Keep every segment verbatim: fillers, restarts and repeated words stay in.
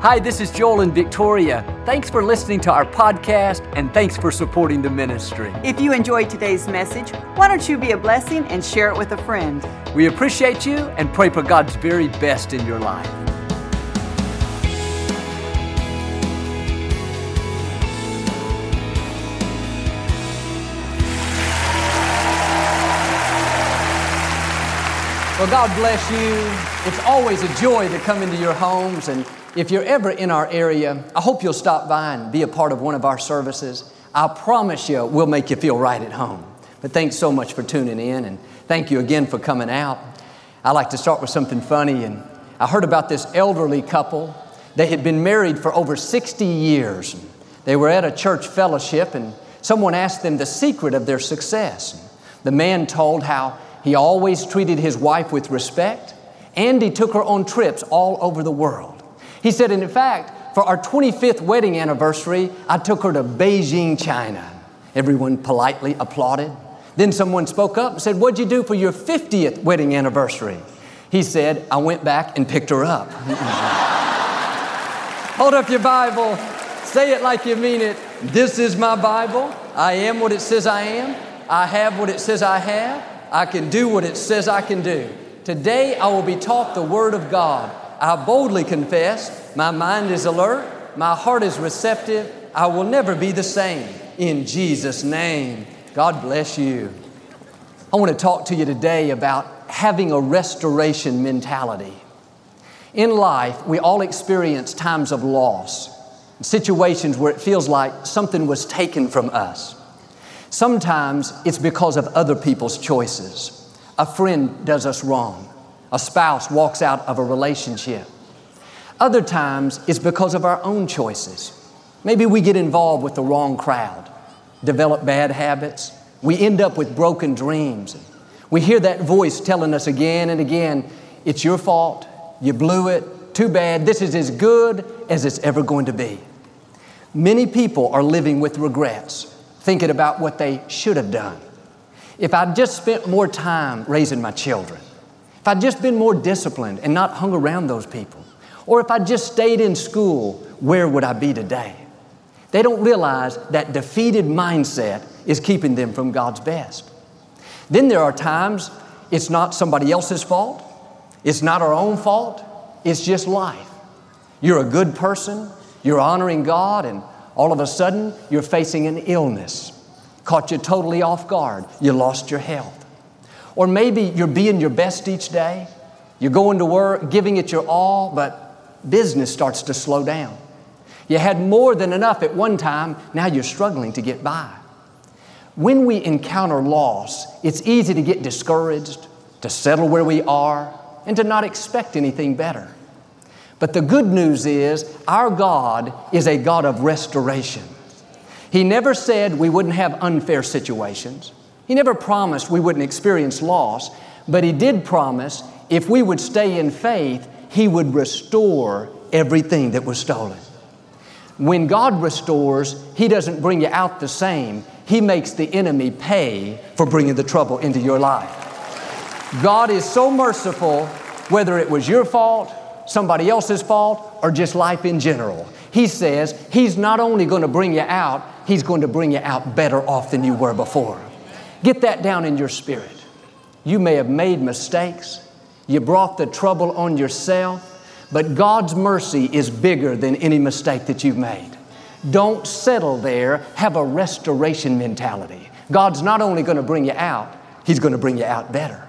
Hi, this is Joel and Victoria. Thanks for listening to our podcast, and thanks for supporting the ministry. If you enjoyed today's message, why don't you be a blessing and share it with a friend? We appreciate you and pray for God's very best in your life. Well, God bless you. It's always a joy to come into your homes, and if you're ever in our area, I hope you'll stop by and be a part of one of our services. I promise you, we'll make you feel right at home. But thanks so much for tuning in, and thank you again for coming out. I like to start with something funny, and I heard about this elderly couple. They had been married for over sixty years. They were at a church fellowship, and someone asked them the secret of their success. The man told how he always treated his wife with respect, and he took her on trips all over the world. He said, and in fact, for our twenty-fifth wedding anniversary, I took her to Beijing, China. Everyone politely applauded. Then someone spoke up and said, what'd you do for your fiftieth wedding anniversary? He said, I went back and picked her up. Hold up your Bible. Say it like you mean it. This is my Bible. I am what it says I am. I have what it says I have. I can do what it says I can do. Today I will be taught the Word of God. I boldly confess, my mind is alert, my heart is receptive, I will never be the same. In Jesus' name, God bless you. I want to talk to you today about having a restoration mentality. In life, we all experience times of loss, situations where it feels like something was taken from us. Sometimes it's because of other people's choices. A friend does us wrong. A spouse walks out of a relationship. Other times, it's because of our own choices. Maybe we get involved with the wrong crowd, develop bad habits. We end up with broken dreams. We hear that voice telling us again and again, it's your fault, you blew it, too bad, this is as good as it's ever going to be. Many people are living with regrets, thinking about what they should have done. If I'd just spent more time raising my children, if I'd just been more disciplined and not hung around those people, or if I'd just stayed in school, where would I be today? They don't realize that defeated mindset is keeping them from God's best. Then there are times it's not somebody else's fault. It's not our own fault. It's just life. You're a good person. You're honoring God, and all of a sudden you're facing an illness. Caught you totally off guard. You lost your health. Or maybe you're being your best each day. You're going to work, giving it your all, but business starts to slow down. You had more than enough at one time. Now you're struggling to get by. When we encounter loss, it's easy to get discouraged, to settle where we are, and to not expect anything better. But the good news is our God is a God of restoration. He never said we wouldn't have unfair situations. He never promised we wouldn't experience loss, but He did promise if we would stay in faith, He would restore everything that was stolen. When God restores, He doesn't bring you out the same. He makes the enemy pay for bringing the trouble into your life. God is so merciful, whether it was your fault, somebody else's fault, or just life in general. He says He's not only going to bring you out, He's going to bring you out better off than you were before. Get that down in your spirit. You may have made mistakes. You brought the trouble on yourself, but God's mercy is bigger than any mistake that you've made. Don't settle there. Have a restoration mentality. God's not only going to bring you out, He's going to bring you out better.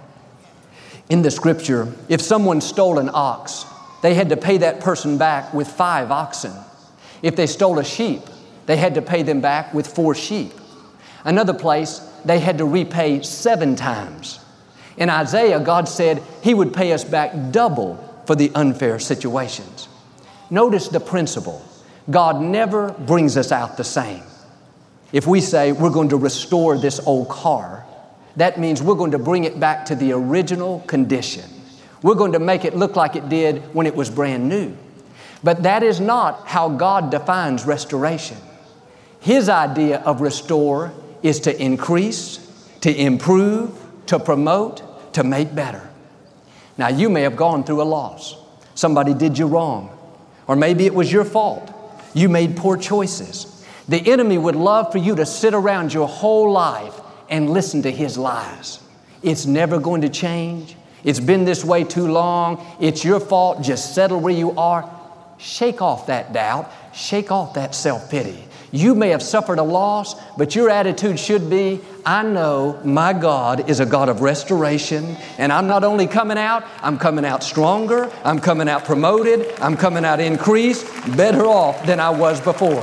In the scripture, if someone stole an ox, they had to pay that person back with five oxen. If they stole a sheep, they had to pay them back with four sheep. Another place, they had to repay seven times. In Isaiah, God said He would pay us back double for the unfair situations. Notice the principle. God never brings us out the same. If we say we're going to restore this old car, that means we're going to bring it back to the original condition. We're going to make it look like it did when it was brand new. But that is not how God defines restoration. His idea of restore is to increase, to improve, to promote, to make better. Now, you may have gone through a loss. Somebody did you wrong. Or maybe it was your fault. You made poor choices. The enemy would love for you to sit around your whole life and listen to his lies. It's never going to change. It's been this way too long. It's your fault. Just settle where you are. Shake off that doubt. Shake off that self-pity. You may have suffered a loss, but your attitude should be, I know my God is a God of restoration, and I'm not only coming out, I'm coming out stronger, I'm coming out promoted, I'm coming out increased, better off than I was before.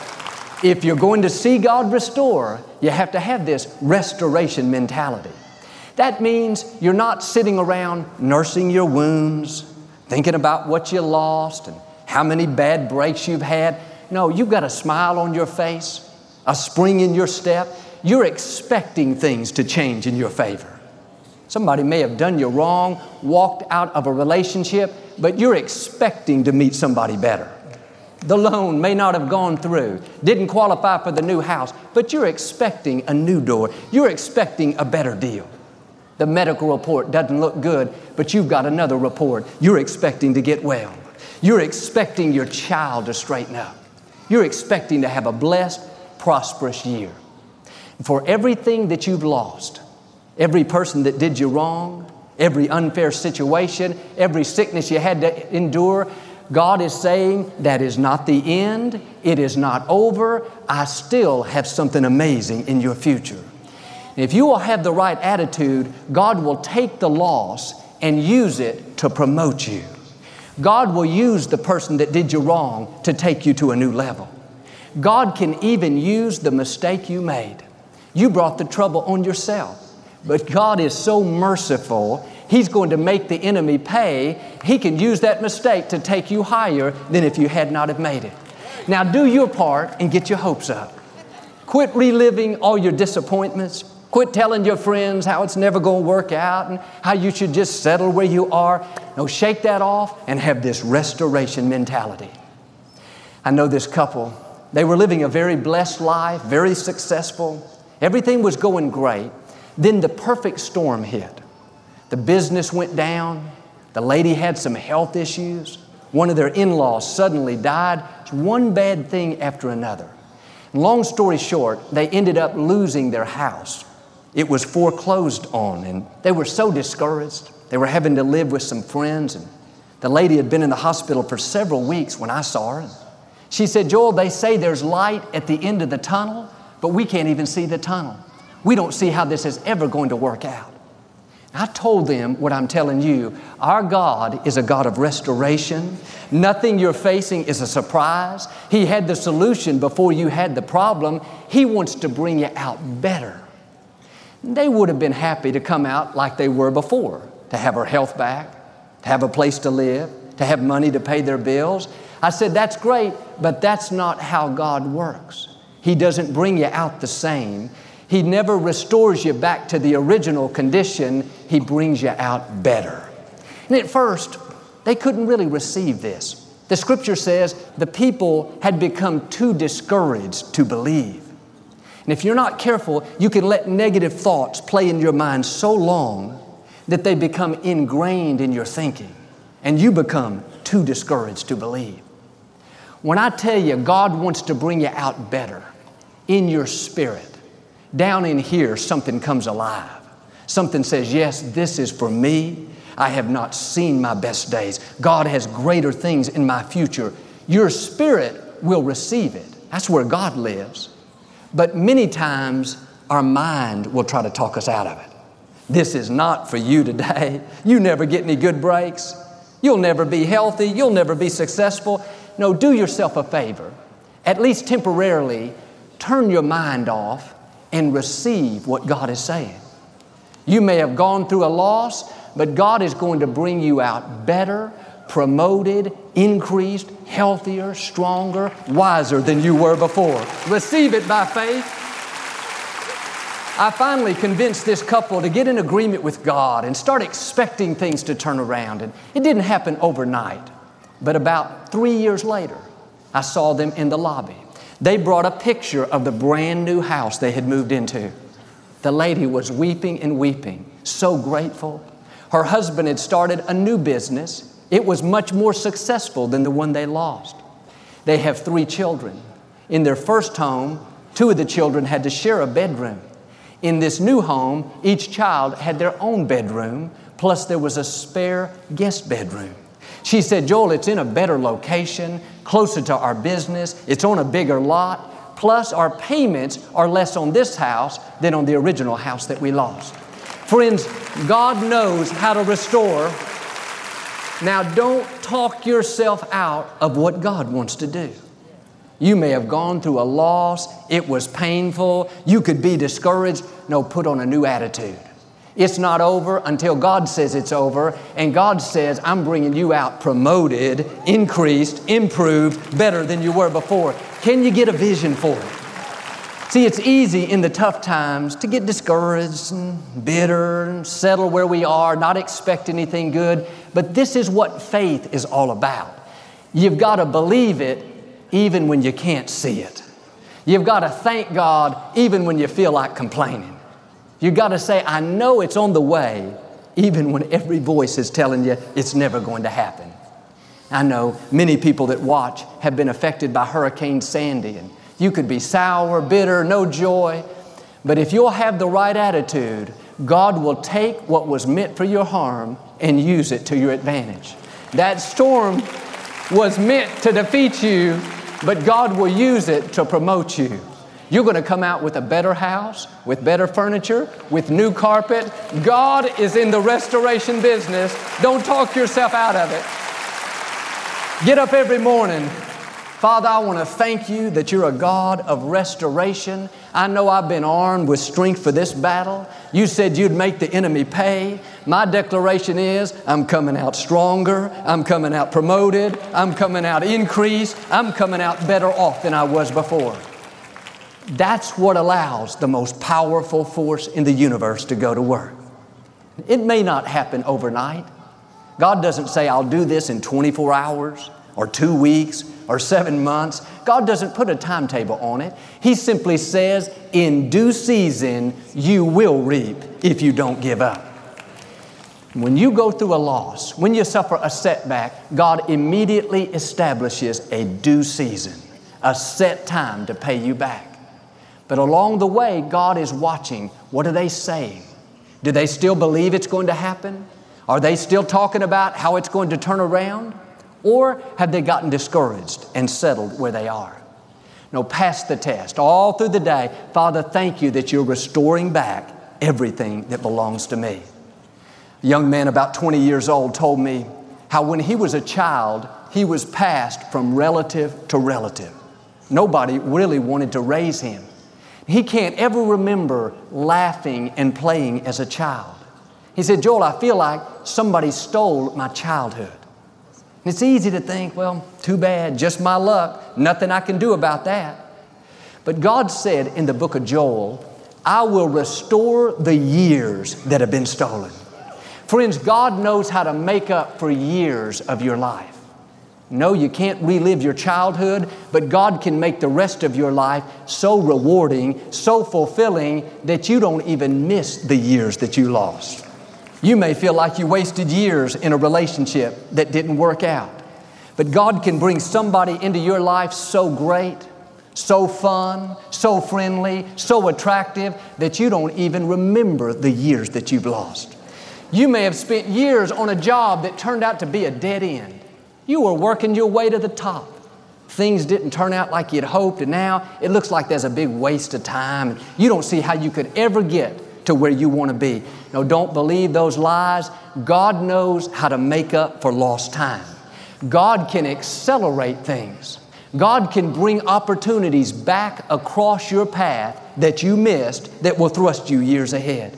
If you're going to see God restore, you have to have this restoration mentality. That means you're not sitting around nursing your wounds, thinking about what you lost and how many bad breaks you've had. No, you've got a smile on your face, a spring in your step. You're expecting things to change in your favor. Somebody may have done you wrong, walked out of a relationship, but you're expecting to meet somebody better. The loan may not have gone through, didn't qualify for the new house, but you're expecting a new door. You're expecting a better deal. The medical report doesn't look good, but you've got another report. You're expecting to get well. You're expecting your child to straighten up. You're expecting to have a blessed, prosperous year. For everything that you've lost, every person that did you wrong, every unfair situation, every sickness you had to endure, God is saying that is not the end. It is not over. I still have something amazing in your future. If you will have the right attitude, God will take the loss and use it to promote you. God will use the person that did you wrong to take you to a new level. God can even use the mistake you made. You brought the trouble on yourself. But God is so merciful, He's going to make the enemy pay. He can use that mistake to take you higher than if you had not have made it. Now do your part and get your hopes up. Quit reliving all your disappointments. Quit telling your friends how it's never going to work out and how you should just settle where you are. No, shake that off and have this restoration mentality. I know this couple. They were living a very blessed life, very successful. Everything was going great. Then the perfect storm hit. The business went down. The lady had some health issues. One of their in-laws suddenly died. It's one bad thing after another. Long story short, they ended up losing their house. It was foreclosed on, and they were so discouraged. They were having to live with some friends, and the lady had been in the hospital for several weeks when I saw her. She said, Joel, they say there's light at the end of the tunnel, but we can't even see the tunnel. We don't see how this is ever going to work out. I told them what I'm telling you. Our God is a God of restoration. Nothing you're facing is a surprise. He had the solution before you had the problem. He wants to bring you out better. They would have been happy to come out like they were before, to have her health back, to have a place to live, to have money to pay their bills. I said, that's great, but that's not how God works. He doesn't bring you out the same. He never restores you back to the original condition. He brings you out better. And at first, they couldn't really receive this. The Scripture says the people had become too discouraged to believe. And if you're not careful, you can let negative thoughts play in your mind so long that they become ingrained in your thinking, and you become too discouraged to believe. When I tell you God wants to bring you out better in your spirit, down in here something comes alive. Something says, yes, this is for me. I have not seen my best days. God has greater things in my future. Your spirit will receive it. That's where God lives. But many times our mind will try to talk us out of it. This is not for you today. You never get any good breaks. You'll never be healthy. You'll never be successful. No, do yourself a favor. At least temporarily, turn your mind off and receive what God is saying. You may have gone through a loss, but God is going to bring you out better, promoted, increased, healthier, stronger, wiser than you were before. Receive it by faith. I finally convinced this couple to get in agreement with God and start expecting things to turn around. And it didn't happen overnight. But about three years later, I saw them in the lobby. They brought a picture of the brand new house they had moved into. The lady was weeping and weeping, so grateful. Her husband had started a new business. It was much more successful than the one they lost. They have three children. In their first home, two of the children had to share a bedroom. In this new home, each child had their own bedroom, plus there was a spare guest bedroom. She said, Joel, it's in a better location, closer to our business. It's on a bigger lot. Plus, our payments are less on this house than on the original house that we lost. Friends, God knows how to restore. Now, don't talk yourself out of what God wants to do. You may have gone through a loss. It was painful. You could be discouraged. No, put on a new attitude. It's not over until God says it's over, and God says, I'm bringing you out promoted, increased, improved, better than you were before. Can you get a vision for it? See, it's easy in the tough times to get discouraged and bitter and settle where we are, not expect anything good, but this is what faith is all about. You've got to believe it even when you can't see it. You've got to thank God even when you feel like complaining. You've got to say, I know it's on the way, even when every voice is telling you it's never going to happen. I know many people that watch have been affected by Hurricane Sandy, and you could be sour, bitter, no joy. But if you'll have the right attitude, God will take what was meant for your harm and use it to your advantage. That storm was meant to defeat you, but God will use it to promote you. You're going to come out with a better house, with better furniture, with new carpet. God is in the restoration business. Don't talk yourself out of it. Get up every morning. Father, I want to thank you that you're a God of restoration. I know I've been armed with strength for this battle. You said you'd make the enemy pay. My declaration is I'm coming out stronger. I'm coming out promoted. I'm coming out increased. I'm coming out better off than I was before. That's what allows the most powerful force in the universe to go to work. It may not happen overnight. God doesn't say, I'll do this in twenty-four hours or two weeks or seven months. God doesn't put a timetable on it. He simply says, in due season, you will reap if you don't give up. When you go through a loss, when you suffer a setback, God immediately establishes a due season, a set time to pay you back. But along the way, God is watching. What are they saying? Do they still believe it's going to happen? Are they still talking about how it's going to turn around? Or have they gotten discouraged and settled where they are? No, pass the test. All through the day, Father, thank you that you're restoring back everything that belongs to me. A young man about twenty years old told me how when he was a child, he was passed from relative to relative. Nobody really wanted to raise him. He can't ever remember laughing and playing as a child. He said, Joel, I feel like somebody stole my childhood. And it's easy to think, well, too bad, just my luck, nothing I can do about that. But God said in the book of Joel, I will restore the years that have been stolen. Friends, God knows how to make up for years of your life. No, you can't relive your childhood, but God can make the rest of your life so rewarding, so fulfilling that you don't even miss the years that you lost. You may feel like you wasted years in a relationship that didn't work out, but God can bring somebody into your life so great, so fun, so friendly, so attractive that you don't even remember the years that you've lost. You may have spent years on a job that turned out to be a dead end. You were working your way to the top. Things didn't turn out like you'd hoped, and now it looks like there's a big waste of time. You don't see how you could ever get to where you want to be. No, don't believe those lies. God knows how to make up for lost time. God can accelerate things. God can bring opportunities back across your path that you missed that will thrust you years ahead.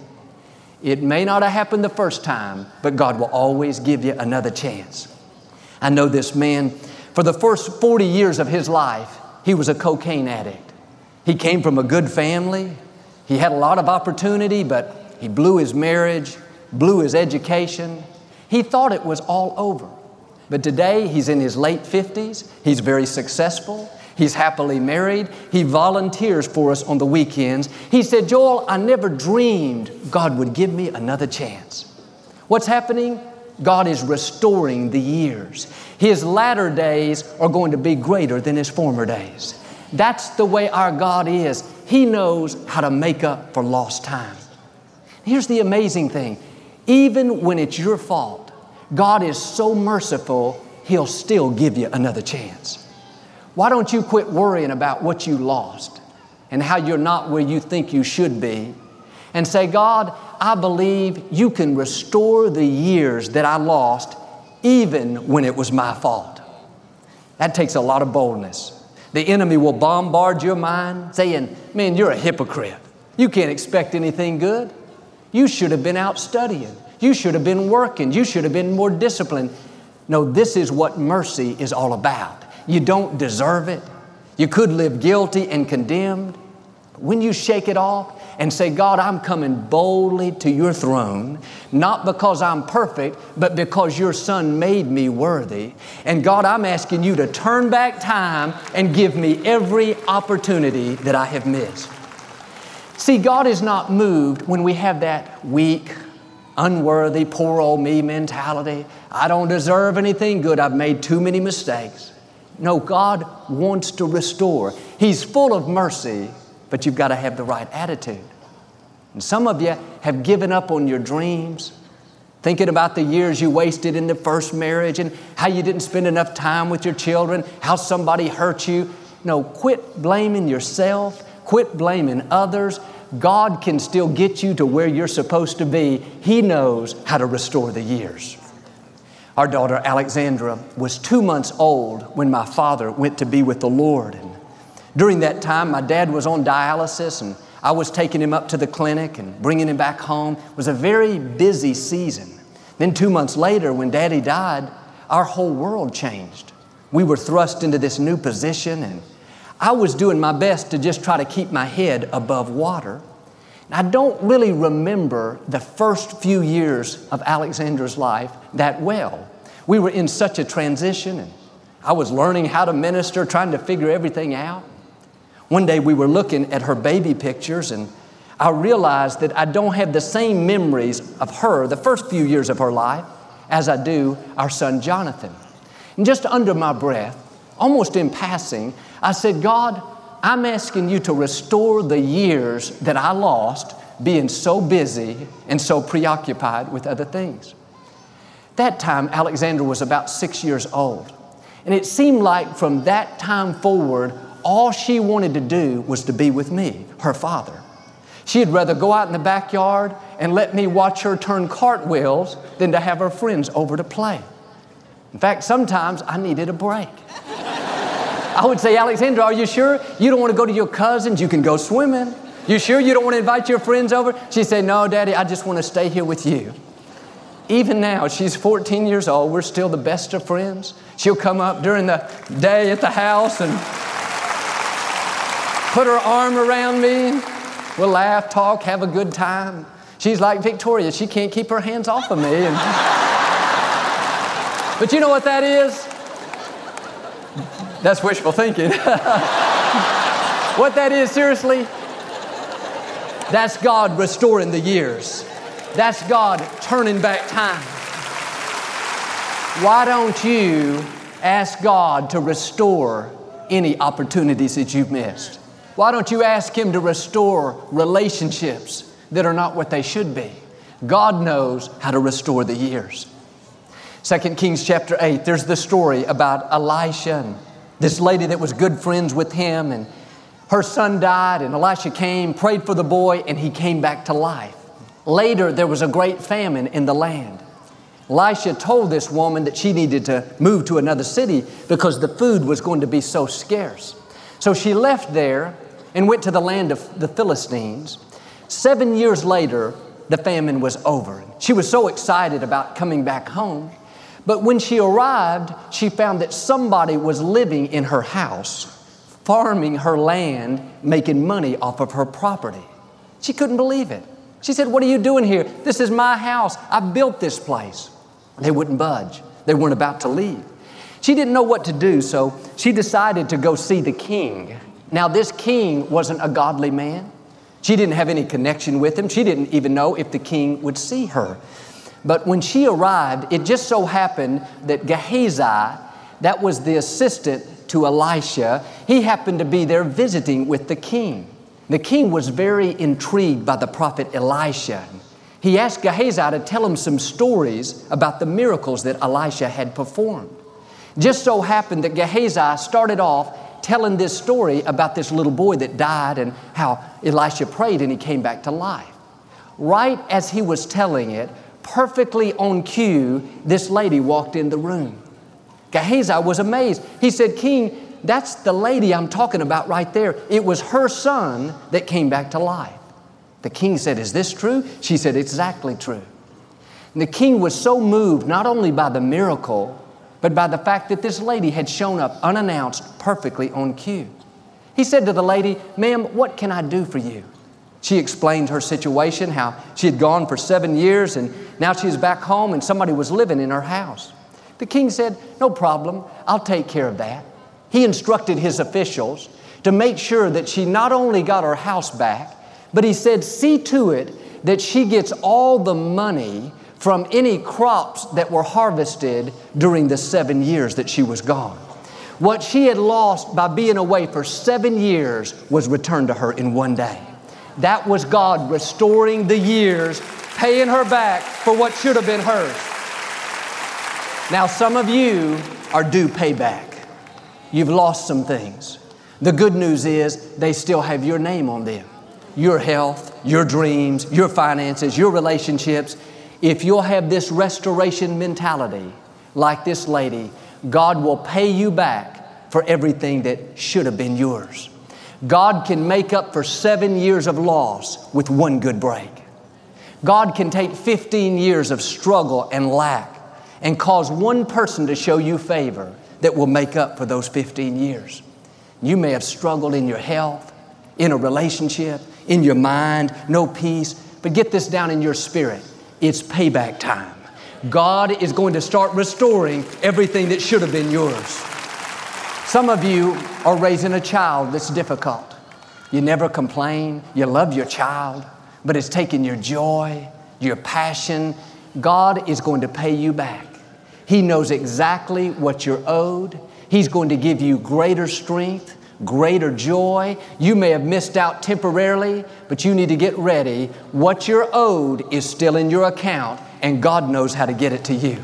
It may not have happened the first time, but God will always give you another chance. I know this man, for the first forty years of his life, he was a cocaine addict. He came from a good family. He had a lot of opportunity, but he blew his marriage, blew his education. He thought it was all over. But today, he's in his late fifties. He's very successful. He's happily married. He volunteers for us on the weekends. He said, Joel, I never dreamed God would give me another chance. What's happening? God is restoring the years. His latter days are going to be greater than His former days. That's the way our God is. He knows how to make up for lost time. Here's the amazing thing. Even when it's your fault, God is so merciful, He'll still give you another chance. Why don't you quit worrying about what you lost and how you're not where you think you should be, and say, God, I believe You can restore the years that I lost even when it was my fault. That takes a lot of boldness. The enemy will bombard your mind saying, man, you're a hypocrite. You can't expect anything good. You should have been out studying. You should have been working. You should have been more disciplined. No, this is what mercy is all about. You don't deserve it. You could live guilty and condemned. When you shake it off and say, God, I'm coming boldly to Your throne, not because I'm perfect, but because Your Son made me worthy. And God, I'm asking You to turn back time and give me every opportunity that I have missed. See, God is not moved when we have that weak, unworthy, poor old me mentality. I don't deserve anything good. I've made too many mistakes. No, God wants to restore. He's full of mercy, but you've got to have the right attitude. And some of you have given up on your dreams, thinking about the years you wasted in the first marriage and how you didn't spend enough time with your children, how somebody hurt you. No, quit blaming yourself. Quit blaming others. God can still get you to where you're supposed to be. He knows how to restore the years. Our daughter Alexandra was two months old when my father went to be with the Lord. And during that time, my dad was on dialysis, and I was taking him up to the clinic and bringing him back home. It was a very busy season. Then two months later, when Daddy died, our whole world changed. We were thrust into this new position, and I was doing my best to just try to keep my head above water. And I don't really remember the first few years of Alexandra's life that well. We were in such a transition, and I was learning how to minister, trying to figure everything out. One day we were looking at her baby pictures, and I realized that I don't have the same memories of her, the first few years of her life, as I do our son Jonathan. And just under my breath, almost in passing, I said, God, I'm asking You to restore the years that I lost being so busy and so preoccupied with other things. That time, Alexandra was about six years old. And it seemed like from that time forward, all she wanted to do was to be with me, her father. She'd rather go out in the backyard and let me watch her turn cartwheels than to have her friends over to play. In fact, sometimes I needed a break. I would say, Alexandra, are you sure you don't want to go to your cousins? You can go swimming. You sure you don't want to invite your friends over? She'd say, no, Daddy, I just want to stay here with you. Even now, she's fourteen years old. We're still the best of friends. She'll come up during the day at the house and put her arm around me. We'll laugh, talk, have a good time. She's like Victoria. She can't keep her hands off of me. And but you know what that is? That's wishful thinking. What that is, seriously, that's God restoring the years. That's God turning back time. Why don't you ask God to restore any opportunities that you've missed? Why don't you ask Him to restore relationships that are not what they should be? God knows how to restore the years. Second Kings chapter eight, there's the story about Elisha and this lady that was good friends with him, and her son died, and Elisha came, prayed for the boy, and he came back to life. Later, there was a great famine in the land. Elisha told this woman that she needed to move to another city because the food was going to be so scarce. So she left there and went to the land of the Philistines. Seven years later, the famine was over. She was so excited about coming back home. But when she arrived, she found that somebody was living in her house, farming her land, making money off of her property. She couldn't believe it. She said, what are you doing here? This is my house. I built this place. They wouldn't budge. They weren't about to leave. She didn't know what to do, so she decided to go see the king. Now, this king wasn't a godly man. She didn't have any connection with him. She didn't even know if the king would see her. But when she arrived, it just so happened that Gehazi, that was the assistant to Elisha, he happened to be there visiting with the king. The king was very intrigued by the prophet Elisha. He asked Gehazi to tell him some stories about the miracles that Elisha had performed. Just so happened that Gehazi started off telling this story about this little boy that died and how Elisha prayed and he came back to life. Right as he was telling it, perfectly on cue, this lady walked in the room. Gehazi was amazed. He said, "King, that's the lady I'm talking about right there. It was her son that came back to life." The king said, "Is this true?" She said, "Exactly true." And the king was so moved not only by the miracle, but by the fact that this lady had shown up unannounced, perfectly on cue. He said to the lady, "Ma'am, what can I do for you?" She explained her situation, how she had gone for seven years and now she was back home and somebody was living in her house. The king said, "No problem, I'll take care of that." He instructed his officials to make sure that she not only got her house back, but he said, "See to it that she gets all the money from any crops that were harvested during the seven years that she was gone." What she had lost by being away for seven years was returned to her in one day. That was God restoring the years, paying her back for what should have been hers. Now, some of you are due payback. You've lost some things. The good news is they still have your name on them. Your health, your dreams, your finances, your relationships. If you'll have this restoration mentality, like this lady, God will pay you back for everything that should have been yours. God can make up for seven years of loss with one good break. God can take fifteen years of struggle and lack and cause one person to show you favor that will make up for those fifteen years. You may have struggled in your health, in a relationship, in your mind, no peace, but get this down in your spirit. It's payback time. God is going to start restoring everything that should have been yours. Some of you are raising a child that's difficult. You never complain. You love your child, but it's taken your joy, your passion. God is going to pay you back. He knows exactly what you're owed. He's going to give you greater strength, greater joy. You may have missed out temporarily, but you need to get ready. What you're owed is still in your account, and God knows how to get it to you.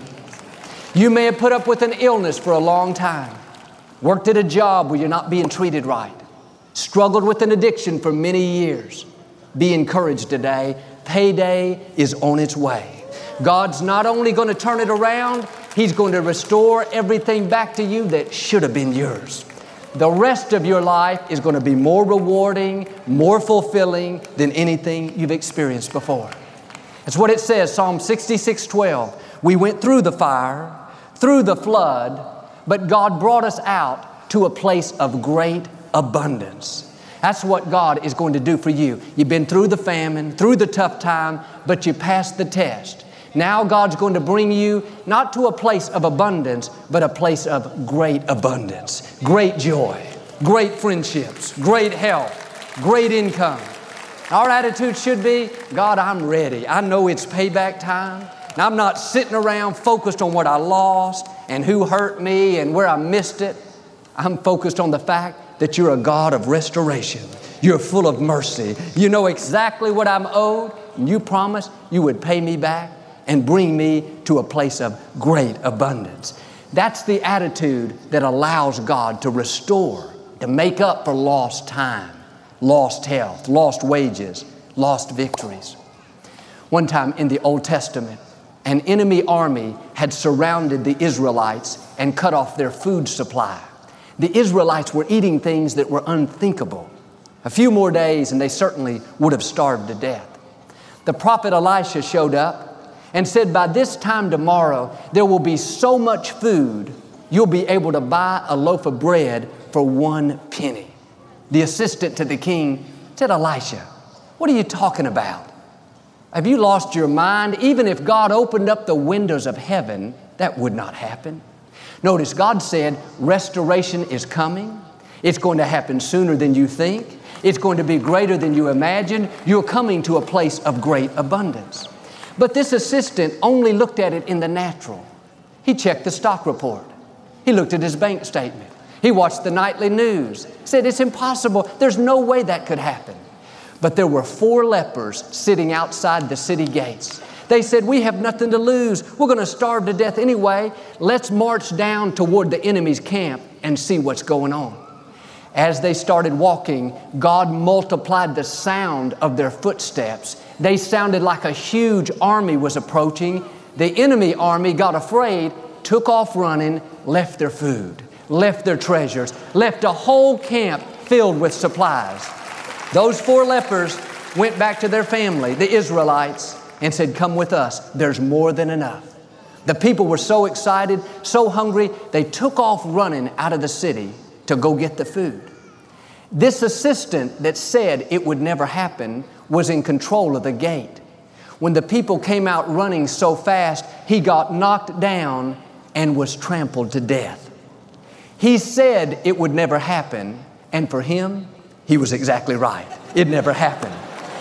You may have put up with an illness for a long time, worked at a job where you're not being treated right, struggled with an addiction for many years. Be encouraged today. Payday is on its way. God's not only going to turn it around, He's going to restore everything back to you that should have been yours. The rest of your life is going to be more rewarding, more fulfilling than anything you've experienced before. That's what it says, Psalm sixty-six twelve. We went through the fire, through the flood, but God brought us out to a place of great abundance. That's what God is going to do for you. You've been through the famine, through the tough time, but you passed the test. Now God's going to bring you not to a place of abundance, but a place of great abundance, great joy, great friendships, great health, great income. Our attitude should be, God, I'm ready. I know it's payback time. And I'm not sitting around focused on what I lost and who hurt me and where I missed it. I'm focused on the fact that you're a God of restoration. You're full of mercy. You know exactly what I'm owed, and you promised you would pay me back and bring me to a place of great abundance. That's the attitude that allows God to restore, to make up for lost time, lost health, lost wages, lost victories. One time in the Old Testament, an enemy army had surrounded the Israelites and cut off their food supply. The Israelites were eating things that were unthinkable. A few more days and they certainly would have starved to death. The prophet Elisha showed up and said, by this time tomorrow, there will be so much food, you'll be able to buy a loaf of bread for one penny. The assistant to the king said, Elisha, what are you talking about? Have you lost your mind? Even if God opened up the windows of heaven, that would not happen. Notice God said, restoration is coming. It's going to happen sooner than you think. It's going to be greater than you imagine. You're coming to a place of great abundance. But this assistant only looked at it in the natural. He checked the stock report. He looked at his bank statement. He watched the nightly news. Said, it's impossible. There's no way that could happen. But there were four lepers sitting outside the city gates. They said, we have nothing to lose. We're going to starve to death anyway. Let's march down toward the enemy's camp and see what's going on. As they started walking, God multiplied the sound of their footsteps. They sounded like a huge army was approaching. The enemy army got afraid, took off running, left their food, left their treasures, left a whole camp filled with supplies. Those four lepers went back to their family, the Israelites, and said, come with us. There's more than enough. The people were so excited, so hungry, they took off running out of the city to go get the food. This assistant that said it would never happen was in control of the gate. When the people came out running so fast, he got knocked down and was trampled to death. He said it would never happen, and for him, he was exactly right. It never happened.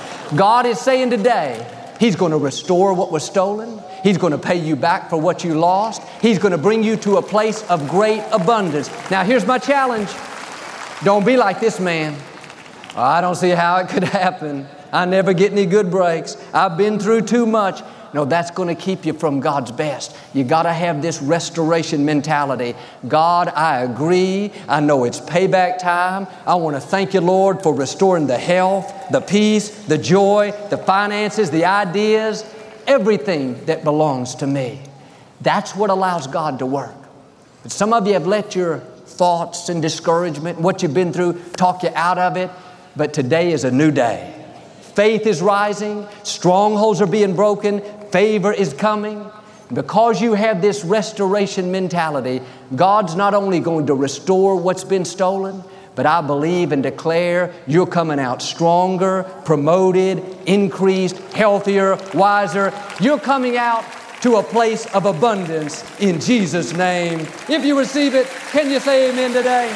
God is saying today, He's going to restore what was stolen. He's going to pay you back for what you lost. He's going to bring you to a place of great abundance. Now, here's my challenge. Don't be like this man. Oh, I don't see how it could happen. I never get any good breaks. I've been through too much. No, that's going to keep you from God's best. You got to have this restoration mentality. God, I agree. I know it's payback time. I want to thank you, Lord, for restoring the health, the peace, the joy, the finances, the ideas, everything that belongs to me. That's what allows God to work. But some of you have let your thoughts and discouragement, what you've been through, talk you out of it. But today is a new day. Faith is rising. Strongholds are being broken. Favor is coming. Because you have this restoration mentality, God's not only going to restore what's been stolen, but I believe and declare you're coming out stronger, promoted, increased, healthier, wiser. You're coming out to a place of abundance in Jesus' name. If you receive it, can you say amen today?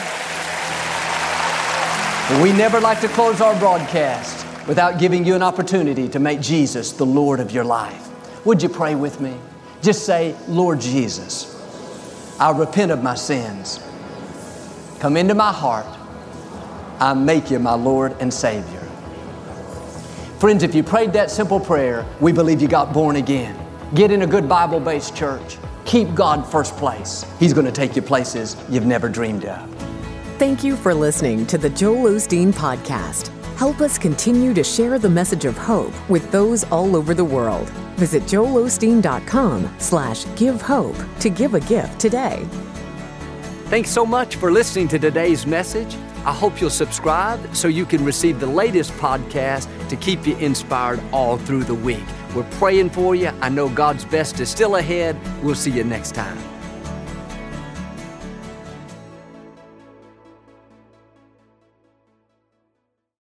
We never like to close our broadcast without giving you an opportunity to make Jesus the Lord of your life. Would you pray with me? Just say, Lord Jesus, I repent of my sins. Come into my heart. I make you my Lord and Savior. Friends, if you prayed that simple prayer, we believe you got born again. Get in a good Bible-based church. Keep God first place. He's going to take you places you've never dreamed of. Thank you for listening to the Joel Osteen Podcast. Help us continue to share the message of hope with those all over the world. Visit joelosteen.com slash give hope to give a gift today. Thanks so much for listening to today's message. I hope you'll subscribe so you can receive the latest podcast to keep you inspired all through the week. We're praying for you. I know God's best is still ahead. We'll see you next time.